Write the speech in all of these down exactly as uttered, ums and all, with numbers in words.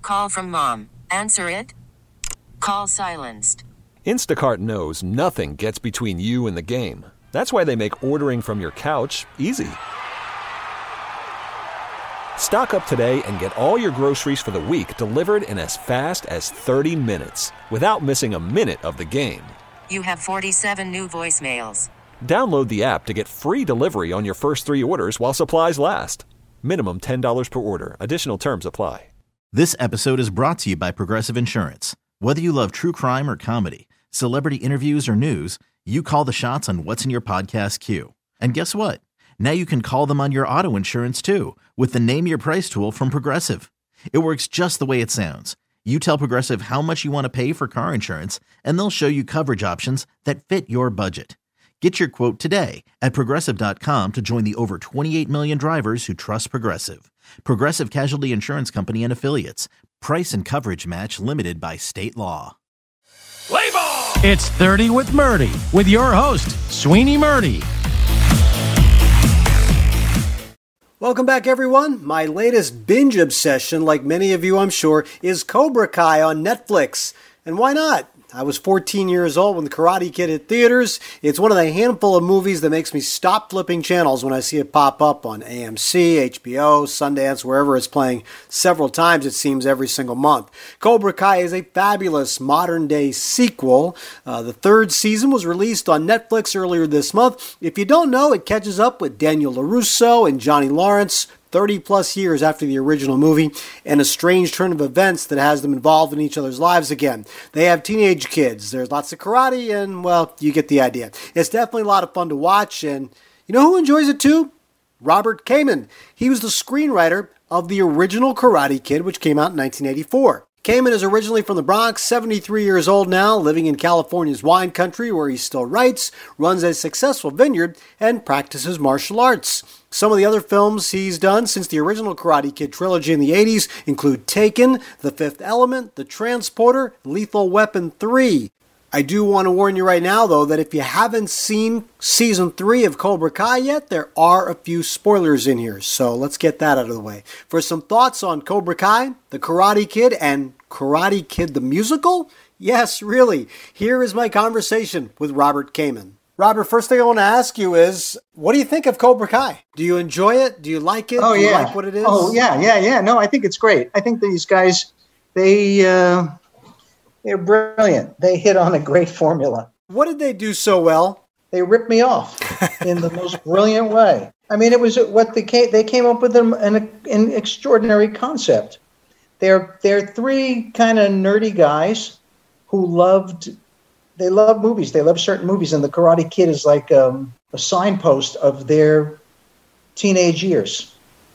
Call from mom. Answer it. Call silenced. Instacart knows nothing gets between you and the game. That's why they make ordering from your couch easy. Stock up today and get all your groceries for the week delivered in as fast as thirty minutes without missing a minute of the game. You have forty-seven new voicemails. Download the app to get free delivery on your first three orders while supplies last. Minimum ten dollars per order. Additional terms apply. This episode is brought to you by Progressive Insurance. Whether you love true crime or comedy, celebrity interviews or news, you call the shots on what's in your podcast queue. And guess what? Now you can call them on your auto insurance too with the Name Your Price tool from Progressive. It works just the way it sounds. You tell Progressive how much you want to pay for car insurance, and they'll show you coverage options that fit your budget. Get your quote today at Progressive dot com to join the over twenty-eight million drivers who trust Progressive. Progressive Casualty Insurance Company and Affiliates. Price and coverage match limited by state law. Play ball! It's thirty with Murdy, with your host, Sweeney Murdy. Welcome back, everyone. My latest binge obsession, like many of you I'm sure, is Cobra Kai on Netflix. And why not? I was fourteen years old when The Karate Kid hit theaters. It's one of the handful of movies that makes me stop flipping channels when I see it pop up on A M C, H B O, Sundance, wherever it's playing several times, it seems, every single month. Cobra Kai is a fabulous modern-day sequel. Uh, the third season was released on Netflix earlier this month. If you don't know, it catches up with Daniel LaRusso and Johnny Lawrence thirty plus years after the original movie, and a strange turn of events that has them involved in each other's lives again. They have teenage kids. There's lots of karate, and, well, you get the idea. It's definitely a lot of fun to watch, and you know who enjoys it too? Robert Kamen. He was the screenwriter of the original Karate Kid, which came out in nineteen eighty-four. Kamen is originally from the Bronx, seventy-three years old now, living in California's wine country where he still writes, runs a successful vineyard, and practices martial arts. Some of the other films he's done since the original Karate Kid trilogy in the eighties include Taken, The Fifth Element, The Transporter, Lethal Weapon three. I do want to warn you right now, though, that if you haven't seen Season three of Cobra Kai yet, there are a few spoilers in here, so let's get that out of the way. For some thoughts on Cobra Kai, The Karate Kid, and Karate Kid the Musical? Yes, really. Here is my conversation with Robert Kamen. Robert, first thing I want to ask you is, what do you think of Cobra Kai? Do you enjoy it? Do you like it? Oh, do you yeah. like what it is? Oh, yeah, yeah, yeah. No, I think it's great. I think these guys, they, uh, they're brilliant. They hit on a great formula. What did they do so well? They ripped me off in the most brilliant way. I mean, it was what they came, they came up with an, an, an extraordinary concept. They're, they're three kind of nerdy guys who loved They love movies. They love certain movies, and The Karate Kid is like um, a signpost of their teenage years.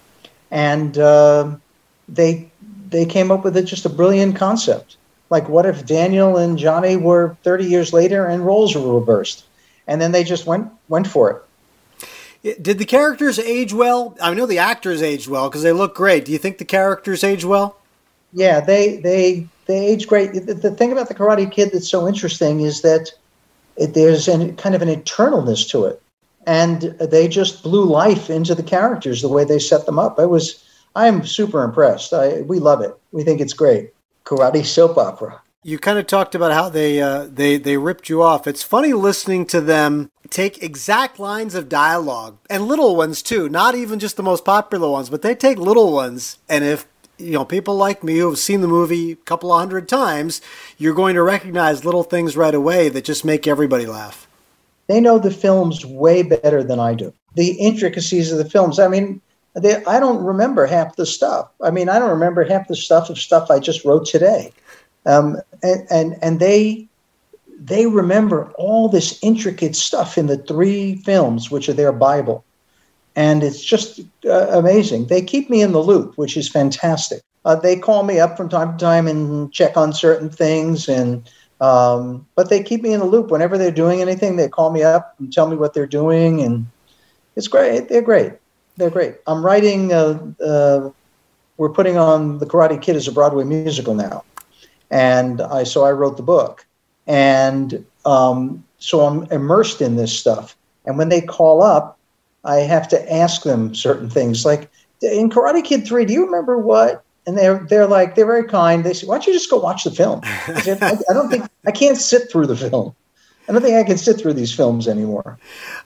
And uh, they they came up with it, just a brilliant concept. Like, what if Daniel and Johnny were thirty years later and roles were reversed? And then they just went went for it. Did the characters age well? I know the actors aged well because they look great. Do you think the characters age well? Yeah, they they. They age great. The thing about The Karate Kid that's so interesting is that it, there's an, kind of an eternalness to it. And they just blew life into the characters the way they set them up. I was, I'm super impressed. I, we love it. We think it's great. Karate soap opera. You kind of talked about how they, uh, they, they ripped you off. It's funny listening to them take exact lines of dialogue, and little ones too, not even just the most popular ones, but they take little ones, and if you know, people like me who have seen the movie a couple of hundred times, you're going to recognize little things right away that just make everybody laugh. They know the films way better than I do. The intricacies of the films. I mean, they, I don't remember half the stuff. I mean, I don't remember half the stuff of stuff I just wrote today. Um, and, and, and they, they remember all this intricate stuff in the three films, which are their Bible. And it's just uh, amazing. They keep me in the loop, which is fantastic. Uh, they call me up from time to time and check on certain things, and um, but they keep me in the loop. Whenever they're doing anything, they call me up and tell me what they're doing, and it's great. They're great. They're great. I'm writing. Uh, uh, we're putting on The Karate Kid as a Broadway musical now, and I so I wrote the book, and um, so I'm immersed in this stuff. And when they call up, I have to ask them certain things. Like in Karate Kid three, do you remember what and they're they're like they're very kind. They say, "Why don't you just go watch the film?" I said, I, I don't think I can't sit through the film. I don't think I can sit through these films anymore.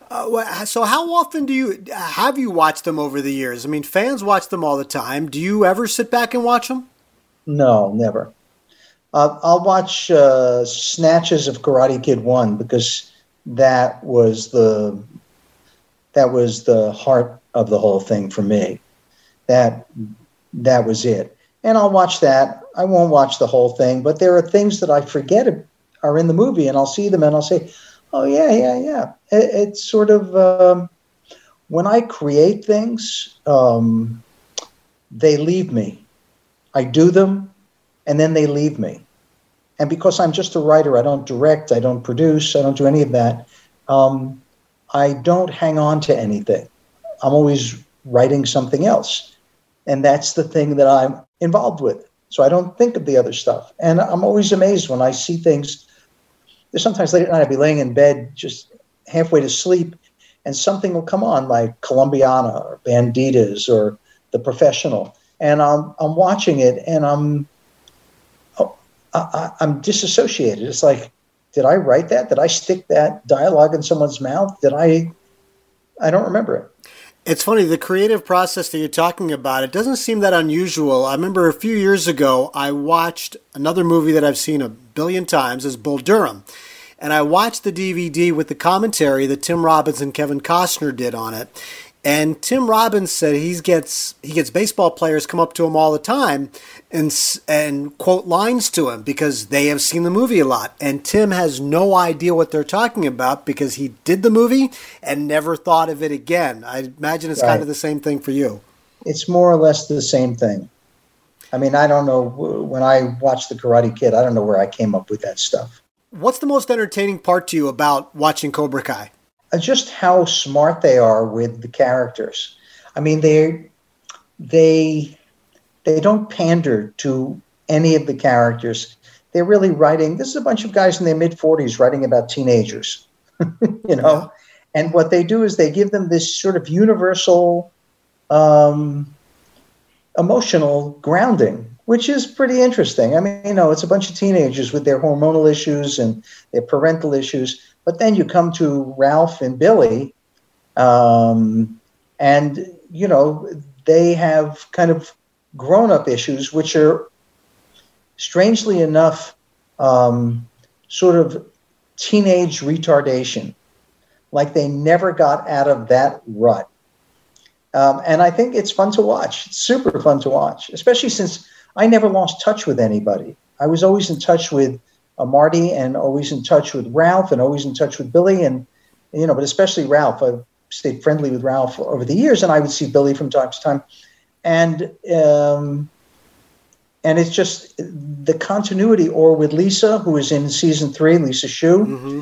Uh, so how often do you have you watched them over the years? I mean, fans watch them all the time. Do you ever sit back and watch them? No, never. Uh, I'll watch uh, snatches of Karate Kid one because that was the that was the heart of the whole thing for me. That that was it. And I'll watch that. I won't watch the whole thing, but there are things that I forget are in the movie, and I'll see them and I'll say, oh, yeah, yeah, yeah. It, it's sort of, um, when I create things, um, they leave me. I do them, and then they leave me. And because I'm just a writer, I don't direct, I don't produce, I don't do any of that, um, I don't hang on to anything. I'm always writing something else. And that's the thing that I'm involved with. So I don't think of the other stuff. And I'm always amazed when I see things. There's sometimes late at night I'll be laying in bed just halfway to sleep, and something will come on like Columbiana or Banditas or The Professional. And I'm I'm watching it and I'm oh, I, I'm disassociated. It's like, did I write that? Did I stick that dialogue in someone's mouth? Did I? I don't remember it. It's funny, the creative process that you're talking about, it doesn't seem that unusual. I remember a few years ago, I watched another movie that I've seen a billion times, is Bull Durham. And I watched the D V D with the commentary that Tim Robbins and Kevin Costner did on it. And Tim Robbins said he gets he gets baseball players come up to him all the time and and quote lines to him because they have seen the movie a lot. And Tim has no idea what they're talking about because he did the movie and never thought of it again. I imagine it's right. Kind of the same thing for you. It's more or less the same thing. I mean, I don't know. When I watched The Karate Kid, I don't know where I came up with that stuff. What's the most entertaining part to you about watching Cobra Kai? Just how smart they are with the characters. I mean, they they they don't pander to any of the characters. They're really writing. This is a bunch of guys in their mid forties writing about teenagers, you know. Yeah. And what they do is they give them this sort of universal um, emotional grounding, which is pretty interesting. I mean, you know, it's a bunch of teenagers with their hormonal issues and their parental issues. But then you come to Ralph and Billy, um, and, you know, they have kind of grown-up issues, which are, strangely enough, um, sort of teenage retardation. Like they never got out of that rut. Um, and I think it's fun to watch. It's super fun to watch, especially since I never lost touch with anybody. I was always in touch with Uh, Marty and always in touch with Ralph and always in touch with Billy and, you know, but especially Ralph. I've stayed friendly with Ralph over the years and I would see Billy from time to time. And, um, and it's just the continuity, or with Lisa, who is in season three, Lisa Shu, mm-hmm.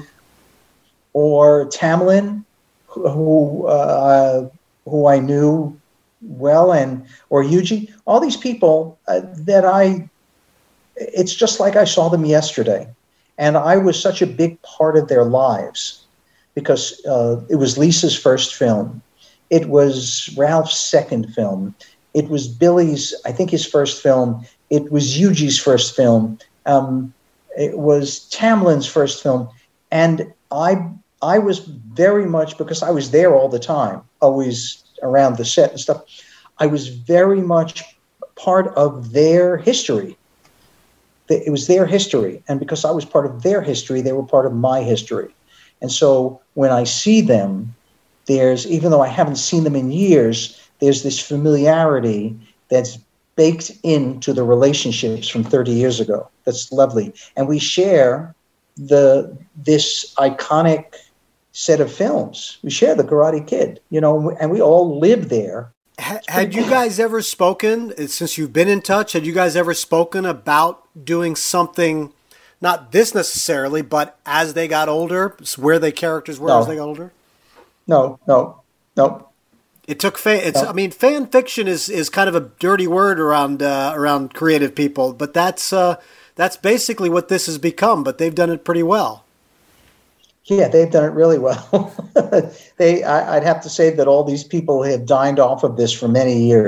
or Tamlin, who, uh, who I knew well, and, or Yuji, all these people uh, that I, it's just like I saw them yesterday. And I was such a big part of their lives because uh, it was Lisa's first film. It was Ralph's second film. It was Billy's, I think, his first film. It was Yuji's first film. Um, it was Tamlin's first film. And I, I was very much, because I was there all the time, always around the set and stuff, I was very much part of their history. It was their history. And because I was part of their history, they were part of my history. And so when I see them, there's, even though I haven't seen them in years, there's this familiarity that's baked into the relationships from thirty years ago. That's lovely. And we share the this iconic set of films. We share The Karate Kid, you know, and we all live there. Had you guys ever spoken, since you've been in touch, had you guys ever spoken about doing something, not this necessarily, but as they got older, where their characters were no. as they got older? No, no, no. It took fan. It's. No. I mean, fan fiction is, is kind of a dirty word around uh, around creative people, but that's uh, that's basically what this has become. But they've done it pretty well. Yeah, they've done it really well. they, I, I'd have to say that all these people have dined off of this for many years.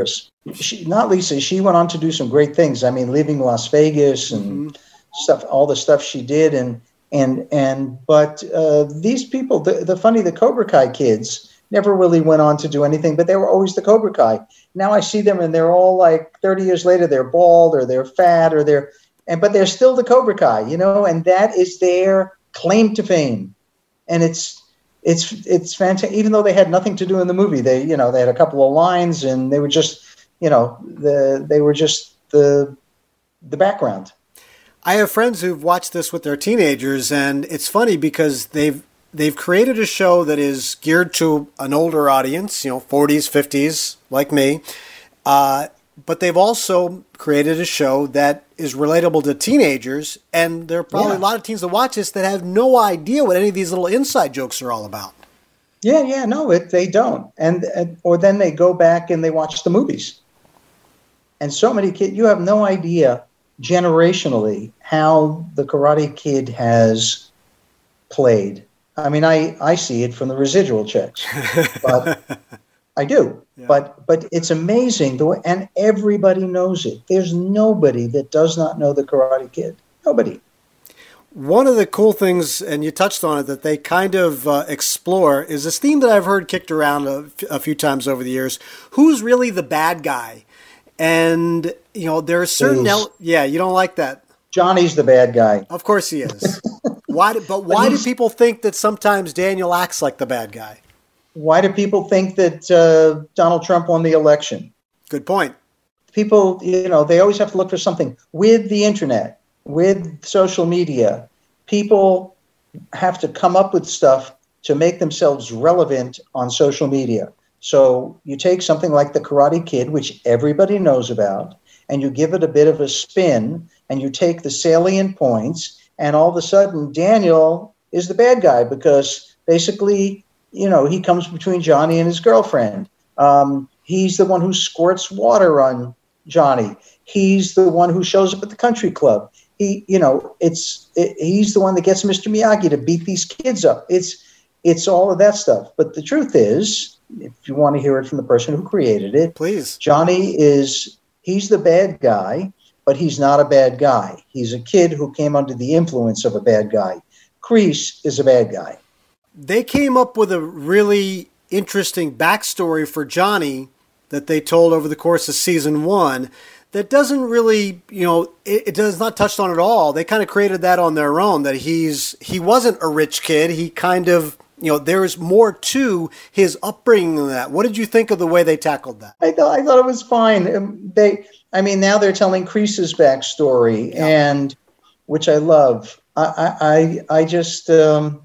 she, not Lisa, she went on to do some great things. I mean, leaving Las Vegas and mm-hmm. stuff, all the stuff she did. And, and, and, but uh, these people, the, the funny, the Cobra Kai kids never really went on to do anything, but they were always the Cobra Kai. Now I see them and they're all like thirty years later, they're bald or they're fat or they're, and, but they're still the Cobra Kai, you know, and that is their claim to fame. And it's, it's, it's fantastic. Even though they had nothing to do in the movie, they, you know, they had a couple of lines and they were just, you know, the, they were just the, the background. I have friends who've watched this with their teenagers, and it's funny because they've, they've created a show that is geared to an older audience, you know, forties, fifties, like me. Uh, but they've also created a show that is relatable to teenagers, and there are probably yeah. a lot of teens that watch this that have no idea what any of these little inside jokes are all about. Yeah, yeah, no, it, they don't. And, and or then they go back and they watch the movies. And so many kids, you have no idea generationally how the Karate Kid has played. I mean, I, I see it from the residual checks, but I do. Yeah. But but it's amazing the way, and everybody knows it. There's nobody that does not know the Karate Kid. Nobody. One of the cool things, and you touched on it, that they kind of uh, explore is this theme that I've heard kicked around a, a few times over the years. Who's really the bad guy? And, you know, there are certain... El- yeah, you don't like that. Johnny's the bad guy. Of course he is. Why? Do, but why but do people think that sometimes Daniel acts like the bad guy? Why do people think that uh, Donald Trump won the election? Good point. People, you know, they always have to look for something. With the internet, with social media, people have to come up with stuff to make themselves relevant on social media. So you take something like the Karate Kid, which everybody knows about, and you give it a bit of a spin, and you take the salient points, and all of a sudden Daniel is the bad guy because basically, you know, he comes between Johnny and his girlfriend. Um, he's the one who squirts water on Johnny. He's the one who shows up at the country club. He, you know, it's it, he's the one that gets Mister Miyagi to beat these kids up. It's it's all of that stuff. But the truth is, if you want to hear it from the person who created it, please. Johnny is, he's the bad guy, but he's not a bad guy. He's a kid who came under the influence of a bad guy. Kreese is a bad guy. They came up with a really interesting backstory for Johnny that they told over the course of season one that doesn't really, you know, it, it does not touch on at all. They kind of created that on their own, that he's he wasn't a rich kid. He kind of, you know, there's more to his upbringing than that. What did you think of the way they tackled that? I thought I thought it was fine. Um, they, I mean, now they're telling Kreese's backstory, yeah. and which I love. I, I, I just, um,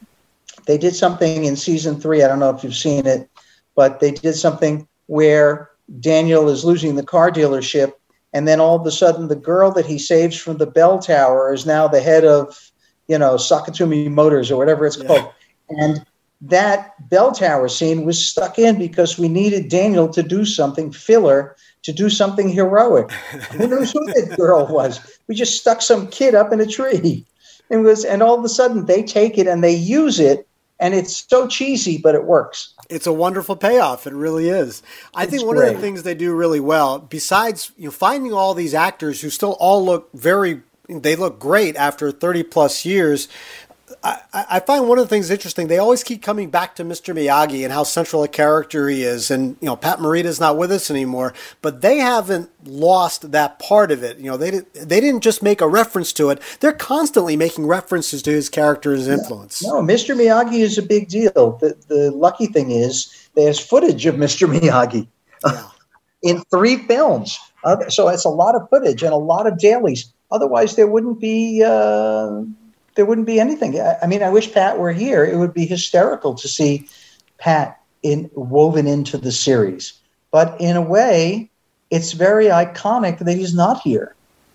they did something in season three. I don't know if you've seen it, but they did something where Daniel is losing the car dealership, and then all of a sudden, the girl that he saves from the bell tower is now the head of, you know, Sakatumi Motors or whatever it's yeah. called. And that bell tower scene was stuck in because we needed Daniel to do something filler, to do something heroic. Who knows who that girl was? We just stuck some kid up in a tree. It was, and all of a sudden they take it and they use it, and it's so cheesy, but it works. It's a wonderful payoff. It really is. I it's think one great. of the things they do really well, besides, you know, finding all these actors who still all look very, they look great after thirty plus years. I, I find one of the things interesting, they always keep coming back to Mister Miyagi and how central a character he is. And, you know, Pat Morita's not with us anymore, but they haven't lost that part of it. You know, they, they didn't just make a reference to it. They're constantly making references to his character and his influence. No, Mister Miyagi is a big deal. The, the lucky thing is there's footage of Mister Miyagi yeah. in three films. Uh, so it's a lot of footage and a lot of dailies. Otherwise, there wouldn't be... Uh, There wouldn't be anything. I mean, I wish Pat were here. It would be hysterical to see Pat in, woven into the series. But in a way, it's very iconic that he's not here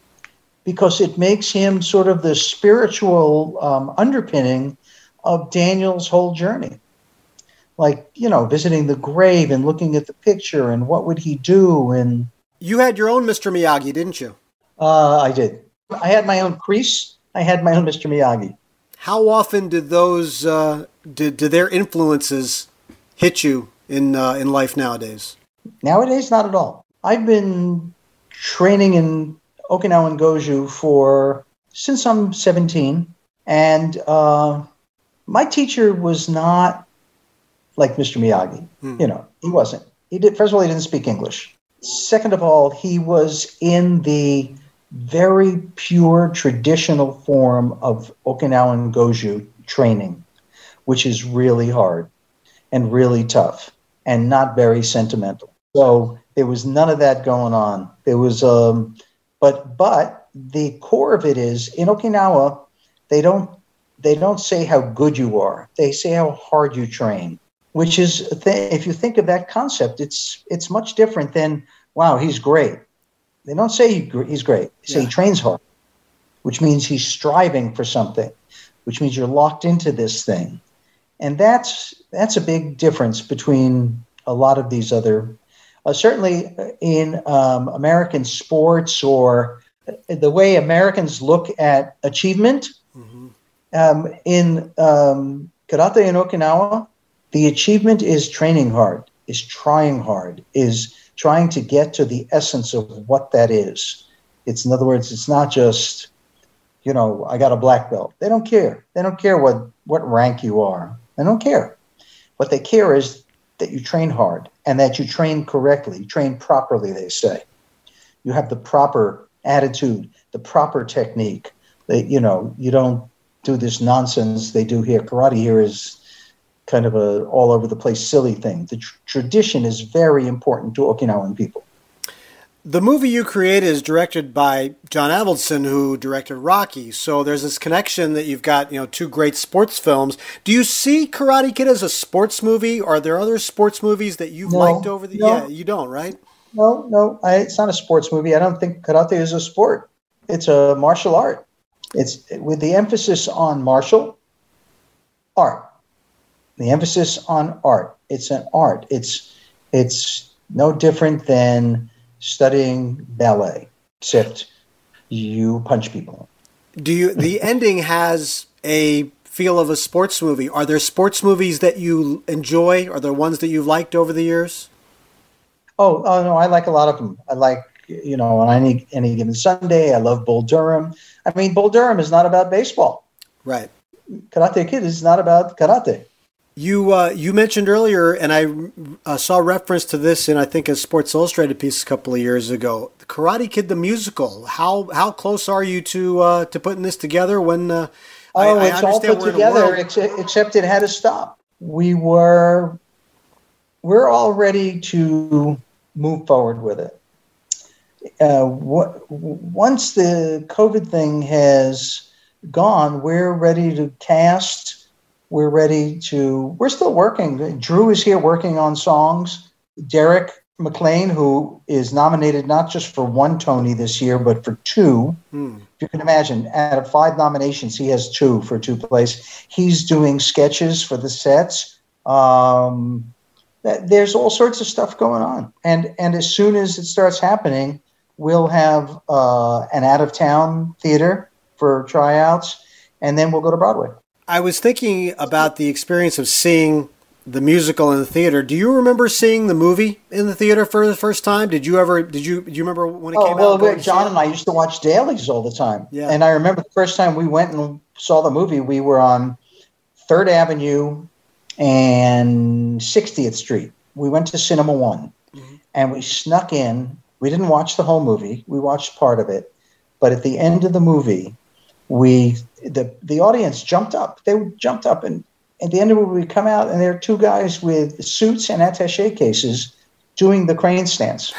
because it makes him sort of the spiritual um, underpinning of Daniel's whole journey. Like, you know, visiting the grave and looking at the picture and what would he do. And you had your own Mister Miyagi, didn't you? Uh, I did. I had my own Kreese. I had my own Mister Miyagi. How often did those, uh, did, did their influences hit you in uh, in life nowadays? Nowadays, not at all. I've been training in Okinawan Goju for since I'm seventeen, and uh, my teacher was not like Mister Miyagi. Mm. You know, he wasn't. He did. First of all, he didn't speak English. Second of all, he was in the very pure traditional form of Okinawan Goju training, which is really hard and really tough and not very sentimental. So there was none of that going on. There was, um, but but the core of it is in Okinawa, they don't they don't say how good you are. They say how hard you train, which is th- if you think of that concept, it's it's much different than wow, he's great. They don't say he, he's great. They say yeah. he trains hard, which means he's striving for something, which means you're locked into this thing. And that's that's a big difference between a lot of these other, uh, certainly in um, American sports or the way Americans look at achievement. Mm-hmm. Um, in um, karate in Okinawa, the achievement is training hard, is trying hard, is trying to get to the essence of what that is. It's, in other words, it's not just, you know, I got a black belt. They don't care. They don't care what, what rank you are. They don't care. What they care is that you train hard and that you train correctly, you train properly, they say. You have the proper attitude, the proper technique. That, you know, you don't do this nonsense they do here. Karate here is kind of a all over the place silly thing. The tr- tradition is very important to Okinawan people. The movie you created is directed by John Avildsen, who directed Rocky. So there's this connection that you've got, you know, two great sports films. Do you see Karate Kid as a sports movie? Are there other sports movies that you've no, liked over the? No, yeah, you don't, right? No, no, I, it's not a sports movie. I don't think karate is a sport. It's a martial art. It's with the emphasis on martial art. The emphasis on art. It's an art. It's it's no different than studying ballet, except you punch people. Do you? The ending has a feel of a sports movie. Are there sports movies that you enjoy? Are there ones that you've liked over the years? Oh, oh no, I like a lot of them. I like, you know, on any any given Sunday, I love Bull Durham. I mean, Bull Durham is not about baseball. Right. Karate Kid is not about karate. You uh, you mentioned earlier, and I uh, saw reference to this in, I think, a Sports Illustrated piece a couple of years ago. The Karate Kid, the musical. How how close are you to uh, to putting this together? When uh, oh, I, it's I all put together, except, except it had to stop. We were we're all ready to move forward with it. Uh, what, once the COVID thing has gone, we're ready to cast. We're ready to, we're still working. Drew is here working on songs. Derek McLean, who is nominated not just for one Tony this year, but for two. Hmm. If you can imagine, out of five nominations, he has two for two plays. He's doing sketches for the sets. Um, there's all sorts of stuff going on. And, and as soon as it starts happening, we'll have uh, an out-of-town theater for tryouts, and then we'll go to Broadway. I was thinking about the experience of seeing the musical in the theater. Do you remember seeing the movie in the theater for the first time? Did you ever? Did you? Do you remember when it oh, came well, out? Well, John and I used to watch dailies all the time. Yeah. And I remember the first time we went and saw the movie, we were on Third Avenue and sixtieth Street. We went to Cinema One, mm-hmm. and we snuck in. We didn't watch the whole movie. We watched part of it, but at the end of the movie, we. The the audience jumped up. They jumped up, and at the end of it, we come out, and there are two guys with suits and attaché cases doing the crane stance.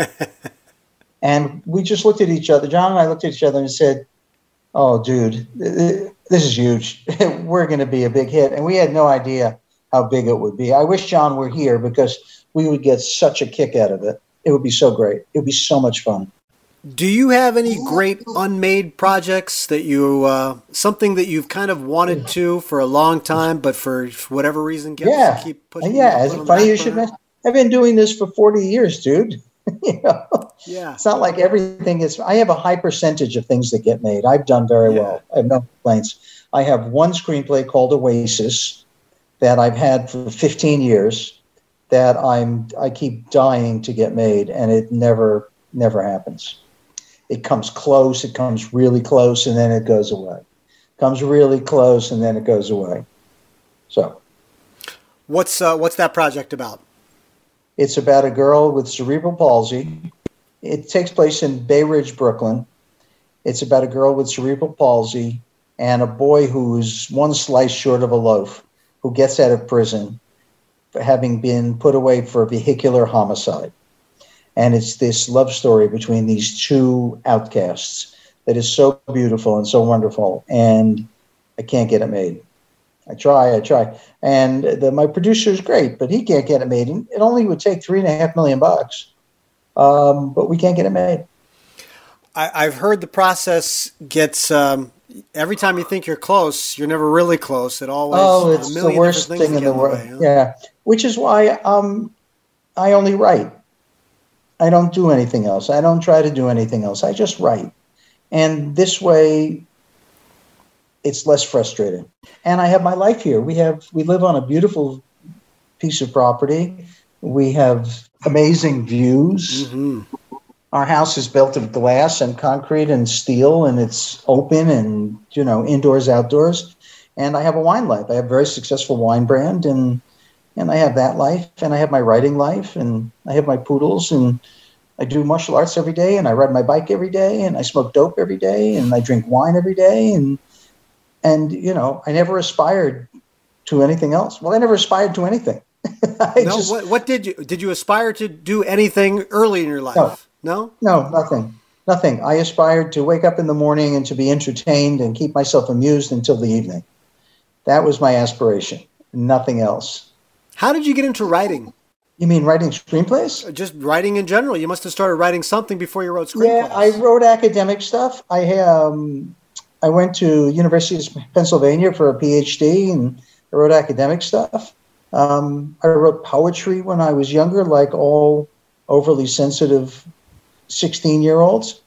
And we just looked at each other. John and I looked at each other and said, "Oh, dude, this is huge. We're going to be a big hit." And we had no idea how big it would be. I wish John were here because we would get such a kick out of it. It would be so great. It would be so much fun. Do you have any great unmade projects that you, uh, something that you've kind of wanted to for a long time, but for whatever reason, kept, yeah, keep pushing? Yeah, it's funny you should mention. I've been doing this for forty years, dude. you know, yeah, it's not like everything is. I have a high percentage of things that get made. I've done very yeah. well. I have no complaints. I have one screenplay called Oasis that I've had for fifteen years. that I'm I keep dying to get made, and it never never happens. It comes close, it comes really close, and then it goes away. Comes really close, and then it goes away. So, what's uh, what's that project about? It's about a girl with cerebral palsy. It takes place in Bay Ridge, Brooklyn. It's about a girl with cerebral palsy and a boy who's one slice short of a loaf, who gets out of prison for having been put away for vehicular homicide. And it's this love story between these two outcasts that is so beautiful and so wonderful. And I can't get it made. I try, I try. And the, my producer is great, but he can't get it made. And it only would take three and a half million bucks. Um, but we can't get it made. I, I've heard the process gets, um, every time you think you're close, you're never really close. It always, oh, it's the worst thing in the world. Way, huh? Yeah. Which is why um, I only write. I don't do anything else. I don't try to do anything else. I just write. And this way, it's less frustrating. And I have my life here. We have, we live on a beautiful piece of property. We have amazing views. Mm-hmm. Our house is built of glass and concrete and steel, and it's open and, you know, indoors, outdoors. And I have a wine life. I have a very successful wine brand, and and I have that life, and I have my writing life, and I have my poodles, and I do martial arts every day, and I ride my bike every day, and I smoke dope every day, and I drink wine every day, and and you know, I never aspired to anything else. Well, I never aspired to anything. I no, just, what, what did you did you aspire to do anything early in your life? No. No? No, nothing. Nothing. I aspired to wake up in the morning and to be entertained and keep myself amused until the evening. That was my aspiration. Nothing else. How did you get into writing? You mean writing screenplays? Just writing in general. You must have started writing something before you wrote screenplays. Yeah, I wrote academic stuff. I um, I went to University of Pennsylvania for a P H D, and I wrote academic stuff. Um, I wrote poetry when I was younger, like all overly sensitive sixteen-year-olds.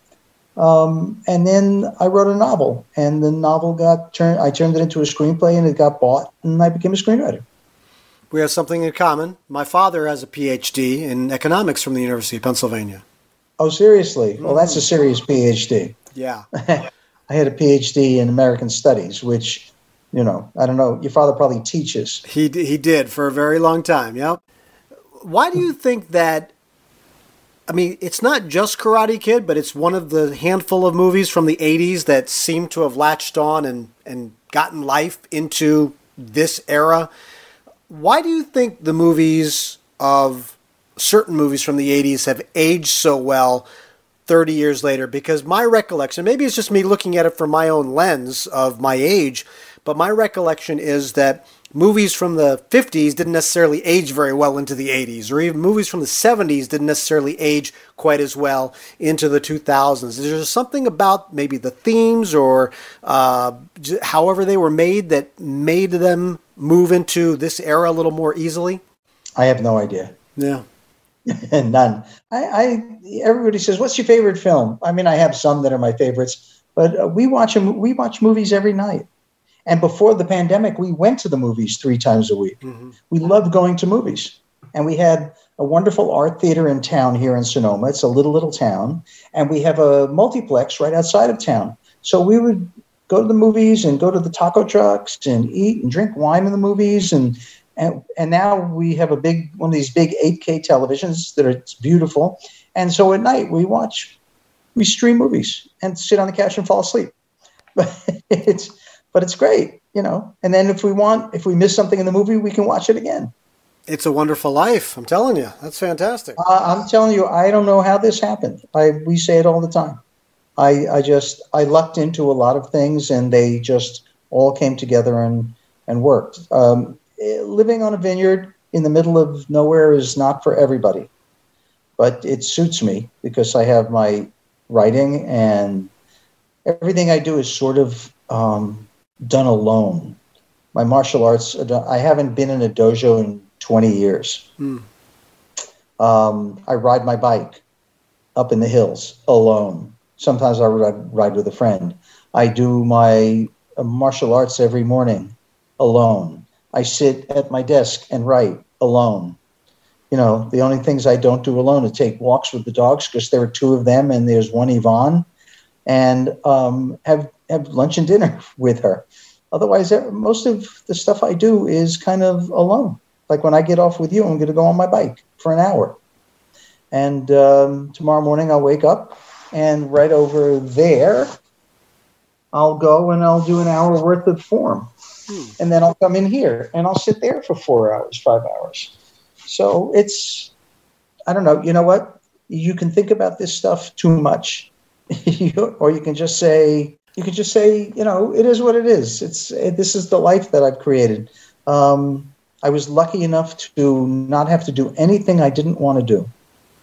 Um, and then I wrote a novel, and the novel got turned, I turned it into a screenplay, and it got bought, and I became a screenwriter. We have something in common. My father has a P H D in economics from the University of Pennsylvania. Oh, seriously? Well, that's a serious P H D. Yeah. I had a P H D in American Studies, which, you know, I don't know, your father probably teaches. He, he did for a very long time, yeah. Why do you think that, I mean, it's not just Karate Kid, but it's one of the handful of movies from the eighties that seem to have latched on and, and gotten life into this era. Why do you think the movies of certain movies from the eighties have aged so well thirty years later? Because my recollection, maybe it's just me looking at it from my own lens of my age, but my recollection is that movies from the fifties didn't necessarily age very well into the eighties, or even movies from the seventies didn't necessarily age quite as well into the two thousands. Is there something about maybe the themes or uh, however they were made that made them move into this era a little more easily? I have no idea. Yeah. None. I, I everybody says, "What's your favorite film?" I mean, I have some that are my favorites, but uh, we watch them. We watch movies every night. And before the pandemic, we went to the movies three times a week. Mm-hmm. We loved going to movies. And we had a wonderful art theater in town here in Sonoma. It's a little, little town. And we have a multiplex right outside of town. So we would go to the movies and go to the taco trucks and eat and drink wine in the movies. And and, and now we have a big one of these big eight K televisions that are beautiful. And so at night we watch, we stream movies and sit on the couch and fall asleep. But it's... But it's great, you know. And then if we want, if we miss something in the movie, we can watch it again. It's a wonderful life. I'm telling you. That's fantastic. Uh, I'm telling you, I don't know how this happened. I we say it all the time. I, I just, I lucked into a lot of things, and they just all came together and, and worked. Um, living on a vineyard in the middle of nowhere is not for everybody. But it suits me because I have my writing, and everything I do is sort of um, done alone. My martial arts, I haven't been in a dojo in twenty years. Mm. Um, I ride my bike up in the hills alone. Sometimes I ride, ride with a friend. I do my uh, martial arts every morning alone. I sit at my desk and write alone. you know, the only things I don't do alone is take walks with the dogs because there are two of them and there's one Yvonne, and um, have have lunch and dinner with her. Otherwise, most of the stuff I do is kind of alone. Like when I get off with you, I'm going to go on my bike for an hour. And um, tomorrow morning I'll wake up and right over there, I'll go and I'll do an hour worth of form. Hmm. And then I'll come in here and I'll sit there for four hours, five hours. So it's, I don't know, you know what? You can think about this stuff too much. Or you can just say, you can just say, you know, it is what it is. It's it, this is the life that I've created. Um, I was lucky enough to not have to do anything I didn't want to do.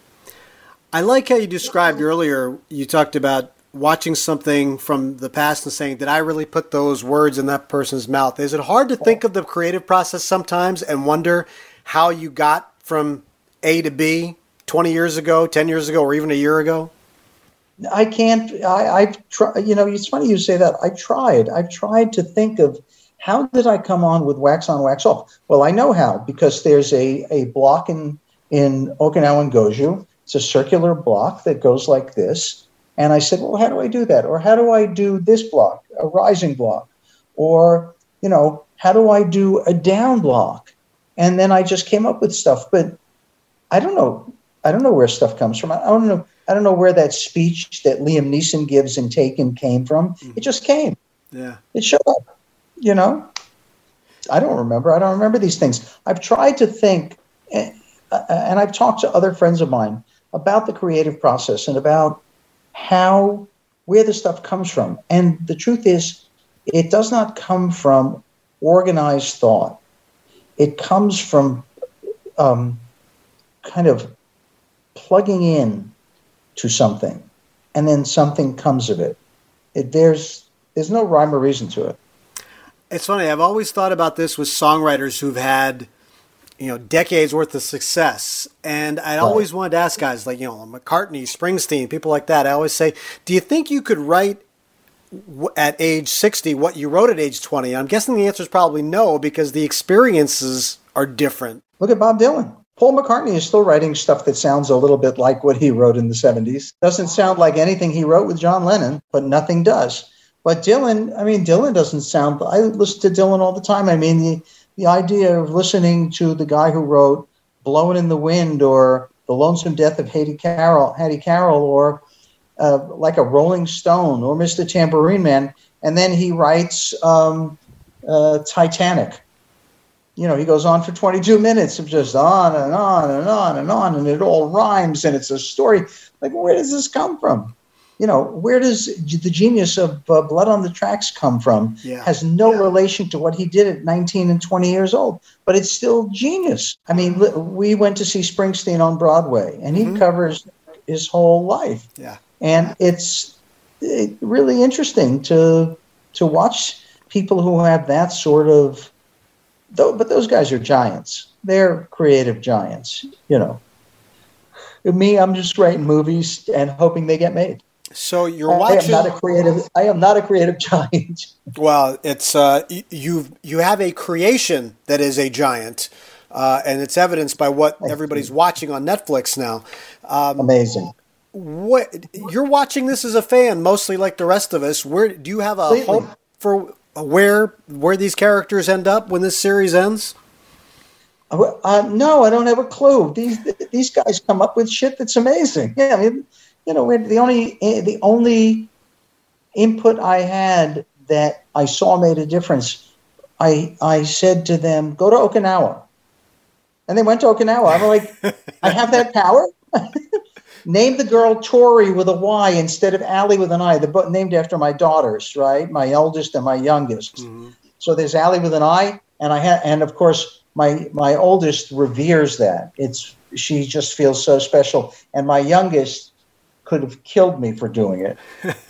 I like how you described earlier, you talked about watching something from the past and saying, did I really put those words in that person's mouth? Is it hard to think of the creative process sometimes and wonder how you got from A to B twenty years ago, ten years ago, or even a year ago? I can't, I, I've tried, you know, it's funny you say that. I've tried. I've tried to think of how did I come on with wax on, wax off? Well, I know how, because there's a, a block in, in Okinawan Goju. It's a circular block that goes like this. And I said, well, how do I do that? Or how do I do this block, a rising block? Or, you know, how do I do a down block? And then I just came up with stuff. But I don't know. I don't know where stuff comes from. I don't know. I don't know where that speech that Liam Neeson gives in Taken came from. It just came. Yeah. It showed up, you know. I don't remember. I don't remember these things. I've tried to think, and I've talked to other friends of mine about the creative process and about how, where the stuff comes from. And the truth is, it does not come from organized thought. It comes from um, kind of plugging in to something, and then something comes of it. It there's there's no rhyme or reason to it. It's funny. I've always thought about this with songwriters who've had, you know, decades worth of success, and I always wanted to ask guys like, you know, McCartney, Springsteen, people like that. I always say, do you think you could write at age sixty what you wrote at age twenty? I'm guessing the answer is probably no, because the experiences are different. Look at Bob Dylan. Paul McCartney is still writing stuff that sounds a little bit like what he wrote in the seventies. Doesn't sound like anything he wrote with John Lennon, but nothing does. But Dylan, I mean, Dylan doesn't sound, I listen to Dylan all the time. I mean, the, the idea of listening to the guy who wrote Blowin' in the Wind or The Lonesome Death of Hattie Carroll, Hattie Carroll, or uh, like a Rolling Stone or Mister Tambourine Man, and then he writes um, uh, Titanic. You know, he goes on for twenty-two minutes of just on and on and on and on, and it all rhymes, and it's a story. Like, where does this come from? You know, where does the genius of uh, Blood on the Tracks come from? Yeah. Has no yeah. relation to what he did at nineteen and twenty years old, but it's still genius. I mean, we went to see Springsteen on Broadway, and he mm-hmm. covers his whole life. Yeah. And it's it, really interesting to to watch people who have that sort of, though, but those guys are giants. They're creative giants, you know. Me, I'm just writing movies and hoping they get made. So you're watching. I am not a creative. I am not a creative giant. Well, it's uh, you. You have a creation that is a giant, uh, and it's evidenced by what Thank everybody's you. watching on Netflix now. Um, Amazing. What you're watching this as a fan, mostly like the rest of us. Where do you have a Completely. hope for where where these characters end up when this series ends? Uh, no, I don't have a clue. These these guys come up with shit that's amazing. Yeah, I mean, you know, the only the only input I had that I saw made a difference. I I said to them, "Go to Okinawa," and they went to Okinawa. I'm like, I have that power. Name the girl Tori with a Y instead of Allie with an I. They're both named after my daughters, right? My eldest and my youngest. Mm-hmm. So there's Allie with an I, and I ha- and of course my my oldest reveres that. It's she just feels so special, and my youngest could have killed me for doing it.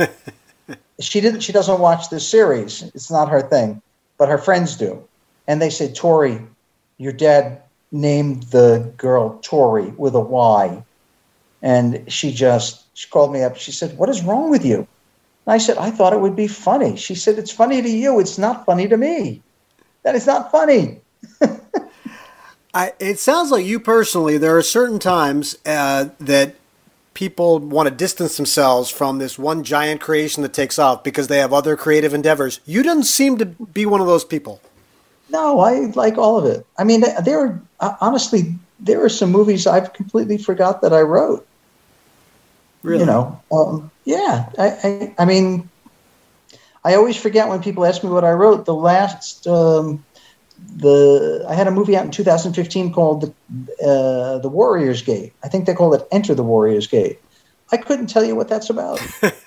she didn't. She doesn't watch this series. It's not her thing, but her friends do, and they said, "Tori, your dad named the girl Tori with a Y." And she just, she called me up. She said, "What is wrong with you?" And I said, "I thought it would be funny." She said, "It's funny to you. It's not funny to me." That is not funny. I, it sounds like you personally, there are certain times uh, that people want to distance themselves from this one giant creation that takes off because they have other creative endeavors. You don't seem to be one of those people. No, I like all of it. I mean, there are, uh, honestly, there are some movies I've completely forgot that I wrote. Really? You know, um, yeah. I, I, I mean, I always forget when people ask me what I wrote. The last, um, the I had a movie out in two thousand fifteen called the, uh, The Warrior's Gate. I think they called it Enter the Warrior's Gate. I couldn't tell you what that's about.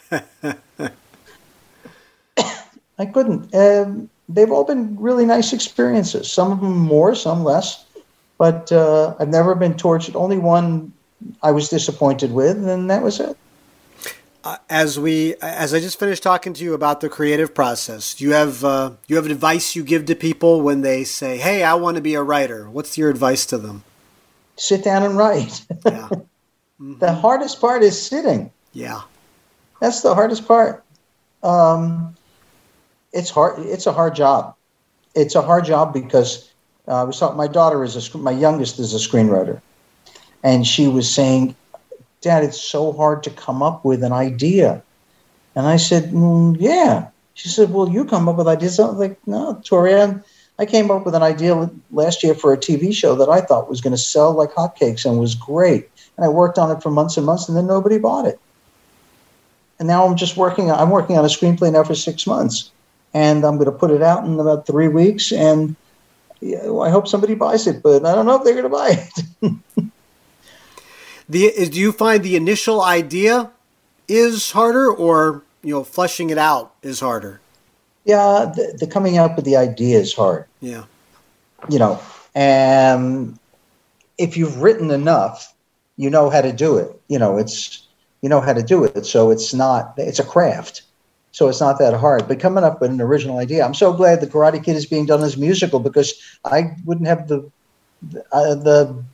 I couldn't. Um, they've all been really nice experiences. Some of them more, some less. But uh, I've never been tortured. Only one I was disappointed with, and that was it. Uh, as we, as I just finished talking to you about the creative process, do you have uh, you have advice you give to people when they say, "Hey, I want to be a writer"? What's your advice to them? Sit down and write. Yeah. Mm-hmm. The hardest part is sitting. Yeah, that's the hardest part. Um, it's hard. It's a hard job. It's a hard job because uh, I was talking. My daughter is a my youngest is a screenwriter, and she was saying, "Dad, it's so hard to come up with an idea." And I said, mm, yeah. She said, well, you come up with ideas. I was like, no, Torian, I came up with an idea last year for a T V show that I thought was going to sell like hotcakes and was great. And I worked on it for months and months, and then nobody bought it. And now I'm just working on, I'm working on a screenplay now for six months. And I'm going to put it out in about three weeks. And yeah, I hope somebody buys it, but I don't know if they're going to buy it. The, is, do you find the initial idea is harder, or you know, fleshing it out is harder? Yeah, the, the coming up with the idea is hard. Yeah, you know, and if you've written enough, you know how to do it. You know, it's you know how to do it. So it's not it's a craft. So it's not that hard. But coming up with an original idea, I'm so glad the Karate Kid is being done as a musical, because I wouldn't have the uh, the.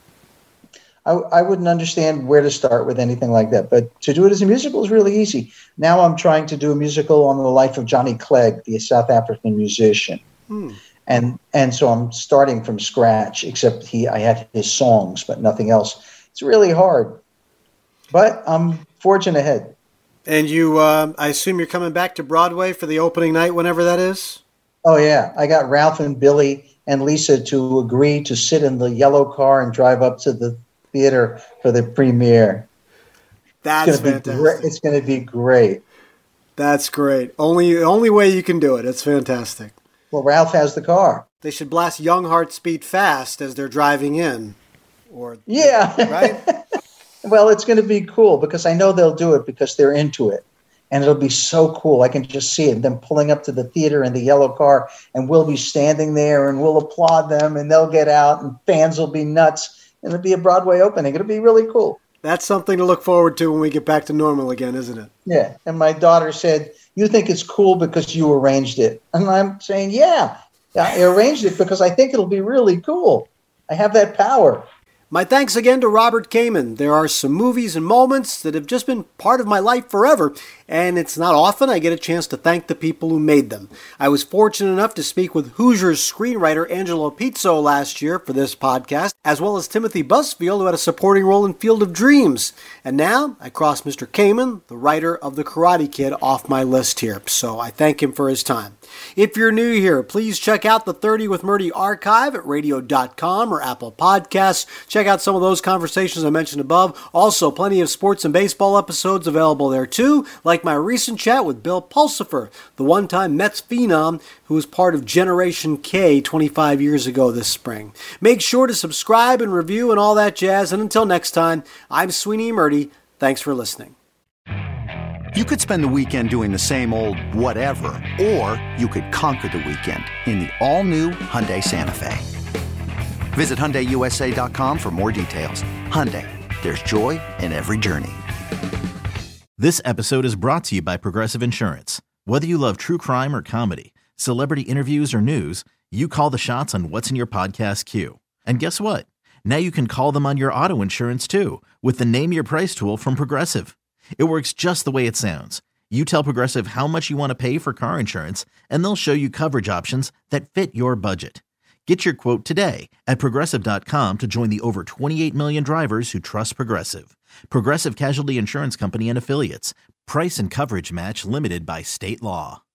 I, I wouldn't understand where to start with anything like that. But to do it as a musical is really easy. Now I'm trying to do a musical on the life of Johnny Clegg, the South African musician. Hmm. And and so I'm starting from scratch, except he I had his songs, but nothing else. It's really hard. But I'm forging ahead. And you, uh, I assume you're coming back to Broadway for the opening night, whenever that is? Oh, yeah. I got Ralph and Billy and Lisa to agree to sit in the yellow car and drive up to the theater for the premiere. That's it's fantastic. Gre- it's going to be great. That's great. Only only way you can do it. It's fantastic. Well, Ralph has the car. They should blast Young Hearts Beat Fast as they're driving in. Or yeah, right. Well, it's going to be cool because I know they'll do it because they're into it, and it'll be so cool. I can just see it. Them pulling up to the theater in the yellow car, and we'll be standing there, and we'll applaud them, and they'll get out, and fans will be nuts. And it'll be a Broadway opening. It'll be really cool. That's something to look forward to when we get back to normal again, isn't it? Yeah. And my daughter said, you think it's cool because you arranged it. And I'm saying, yeah, I arranged it because I think it'll be really cool. I have that power. My thanks again to Robert Kamen. There are some movies and moments that have just been part of my life forever, and it's not often I get a chance to thank the people who made them. I was fortunate enough to speak with Hoosiers screenwriter Angelo Pizzo last year for this podcast, as well as Timothy Busfield, who had a supporting role in Field of Dreams. And now I cross Mister Kamen, the writer of The Karate Kid, off my list here, so I thank him for his time. If you're new here, please check out the thirty with Murdy archive at radio dot com or Apple Podcasts. Check out some of those conversations I mentioned above. Also, plenty of sports and baseball episodes available there too, like my recent chat with Bill Pulsipher, the one-time Mets phenom who was part of Generation K twenty-five years ago this spring. Make sure to subscribe and review and all that jazz. And until next time, I'm Sweeney Murdy. Thanks for listening. You could spend the weekend doing the same old whatever, or you could conquer the weekend in the all-new Hyundai Santa Fe. Visit Hyundai U S A dot com for more details. Hyundai, there's joy in every journey. This episode is brought to you by Progressive Insurance. Whether you love true crime or comedy, celebrity interviews or news, you call the shots on what's in your podcast queue. And guess what? Now you can call them on your auto insurance too, with the Name Your Price tool from Progressive. It works just the way it sounds. You tell Progressive how much you want to pay for car insurance, and they'll show you coverage options that fit your budget. Get your quote today at Progressive dot com to join the over twenty-eight million drivers who trust Progressive. Progressive Casualty Insurance Company and Affiliates. Price and coverage match limited by state law.